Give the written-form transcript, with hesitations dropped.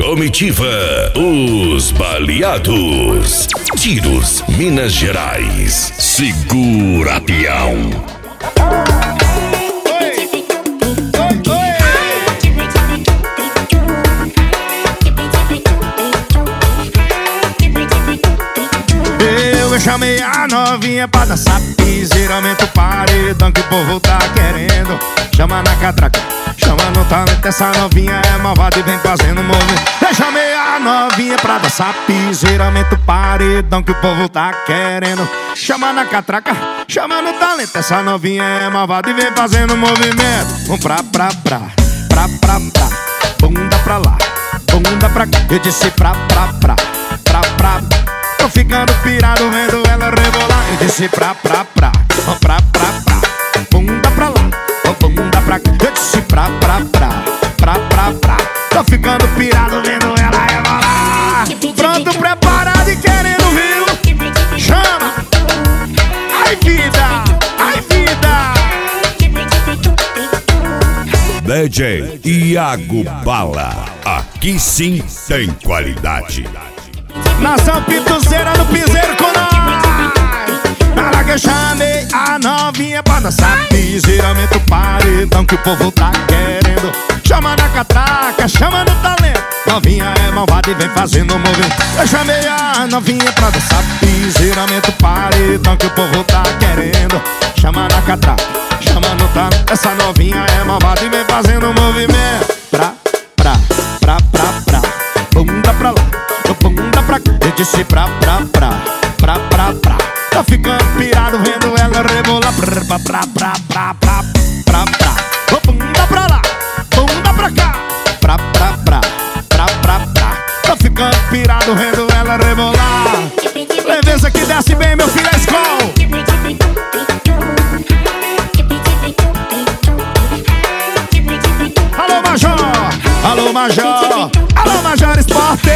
Comitiva, os baleados. Tiros, Minas Gerais. Segura, peão. Eu chamei a novinha pra dançar piseiro, aumenta o paredão que o povo tá querendo. Chama na catraca, chama no talento, essa novinha é malvada e vem fazendo movimento. Eu chamei a novinha pra dançar piseiro, aumenta o paredão que o povo tá querendo. Chama na catraca, chama no talento, essa novinha é malvada e vem fazendo movimento. Pra, bunda pra lá, bunda pra cá. Eu disse pra. Tô ficando pirado vendo ela rebolar. Eu disse pra, bunda pra lá, bunda pra cá. Eu disse pra. Tô ficando pirado vendo ela rebolar. Pronto, preparado e querendo, viu? Chama! Ai vida, ai vida. DJ Iago Bala, aqui sim tem qualidade. Nação Pituzeira do Piseiro com nós. Na hora que eu chamei a novinha pra dançar piseiro, aumenta o paredão que o povo tá querendo. Chama na catraca, chama no talento, novinha é malvada e vem fazendo movimento. Eu chamei a novinha pra dançar piseiro, aumenta o paredão que o povo tá querendo. Chama na catraca, chama no talento, essa novinha é malvada e vem fazendo movimento. Bunda pra lá, bunda pra cá. Eu disse pra. Tô ficando pirado vendo ela rebolar. Bunda pra lá, bunda pra cá. Tô ficando pirado vendo ela rebolar. Leveza que desce bem, meu filho, é escola. Alô, Major! Alô, Major! Alô, Major Esporte!